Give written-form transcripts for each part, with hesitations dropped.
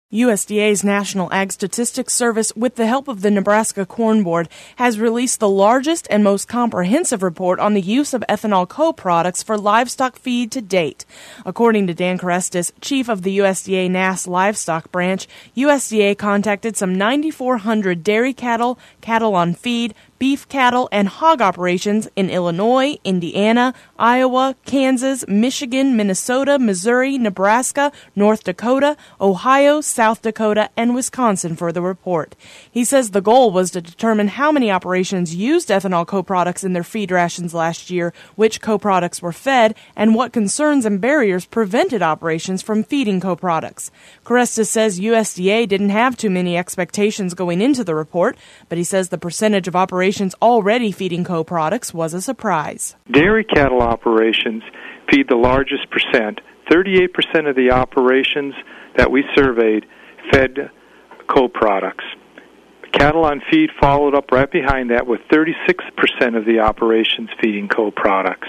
USDA's National Ag Statistics Service, with the help of the Nebraska Corn Board, has released the largest and most comprehensive report on the use of ethanol co-products for livestock feed to date. According to Dan Karestas, chief of the USDA NASS Livestock Branch, USDA contacted some 9,400 dairy cattle, cattle on feed, beef cattle, and hog operations in Illinois, Indiana, Iowa, Kansas, Michigan, Minnesota, Missouri, Nebraska, North Dakota, Ohio, South Dakota, and Wisconsin for the report. He says the goal was to determine how many operations used ethanol co-products in their feed rations last year, which co-products were fed, and what concerns and barriers prevented operations from feeding co-products. Karestas says USDA didn't have too many expectations going into the report, but he says the percentage of operations already feeding co-products was a surprise. Dairy cattle operations feed the largest percent. 38% of the operations that we surveyed fed co-products. Cattle on feed followed up right behind that with 36% of the operations feeding co-products.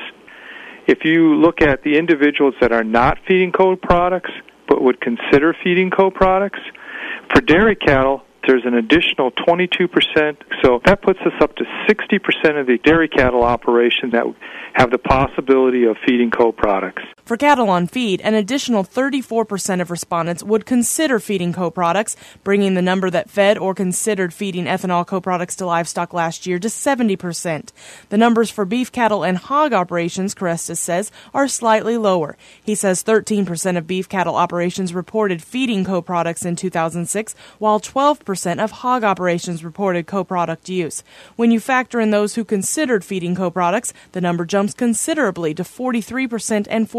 If you look at the individuals that are not feeding co-products but would consider feeding co-products, for dairy cattle, there's an additional 22%, so that puts us up to 60% of the dairy cattle operations that have the possibility of feeding co-products. For cattle on feed, an additional 34% of respondents would consider feeding co-products, bringing the number that fed or considered feeding ethanol co-products to livestock last year to 70%. The numbers for beef cattle and hog operations, Karestas says, are slightly lower. He says 13% of beef cattle operations reported feeding co-products in 2006, while 12% of hog operations reported co-product use. When you factor in those who considered feeding co-products, the number jumps considerably to 43% and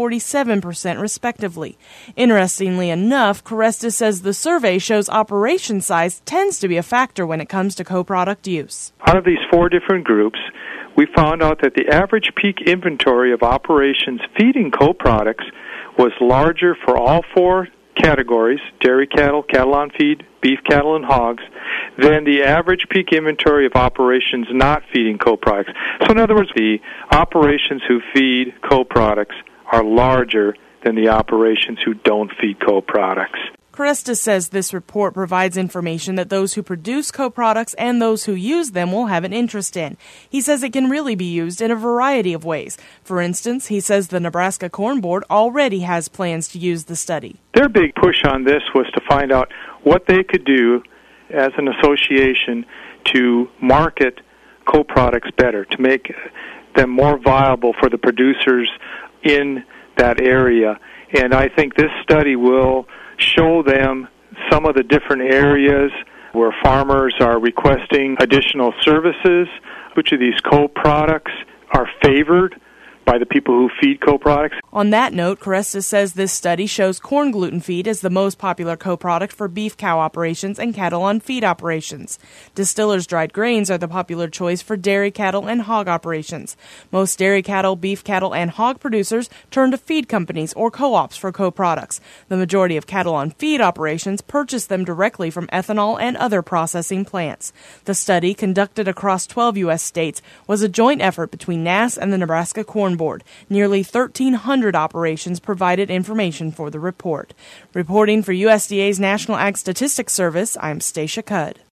47% respectively. Interestingly enough, Karestas says the survey shows operation size tends to be a factor when it comes to co-product use. Out of these four different groups, we found out that the average peak inventory of operations feeding co-products was larger for all four categories, dairy cattle, cattle on feed, beef cattle, and hogs, than the average peak inventory of operations not feeding co-products. So in other words, the operations who feed co-products are larger than the operations who don't feed co-products. Karestas says this report provides information that those who produce co-products and those who use them will have an interest in. He says it can really be used in a variety of ways. For instance, he says the Nebraska Corn Board already has plans to use the study. Their big push on this was to find out what they could do as an association to market co-products better, to make them more viable for the producers in that area. And I think this study will show them some of the different areas where farmers are requesting additional services, which of these co-products are favored by the people who feed co-products. On that note, Karestas says this study shows corn gluten feed as the most popular co-product for beef cow operations and cattle on feed operations. Distillers' dried grains are the popular choice for dairy cattle and hog operations. Most dairy cattle, beef cattle, and hog producers turn to feed companies or co-ops for co-products. The majority of cattle on feed operations purchase them directly from ethanol and other processing plants. The study, conducted across 12 U.S. states, was a joint effort between NASS and the Nebraska Corn Board. Nearly 1,300 operations provided information for the report. Reporting for USDA's National Ag Statistics Service, I'm Stacia Cudd.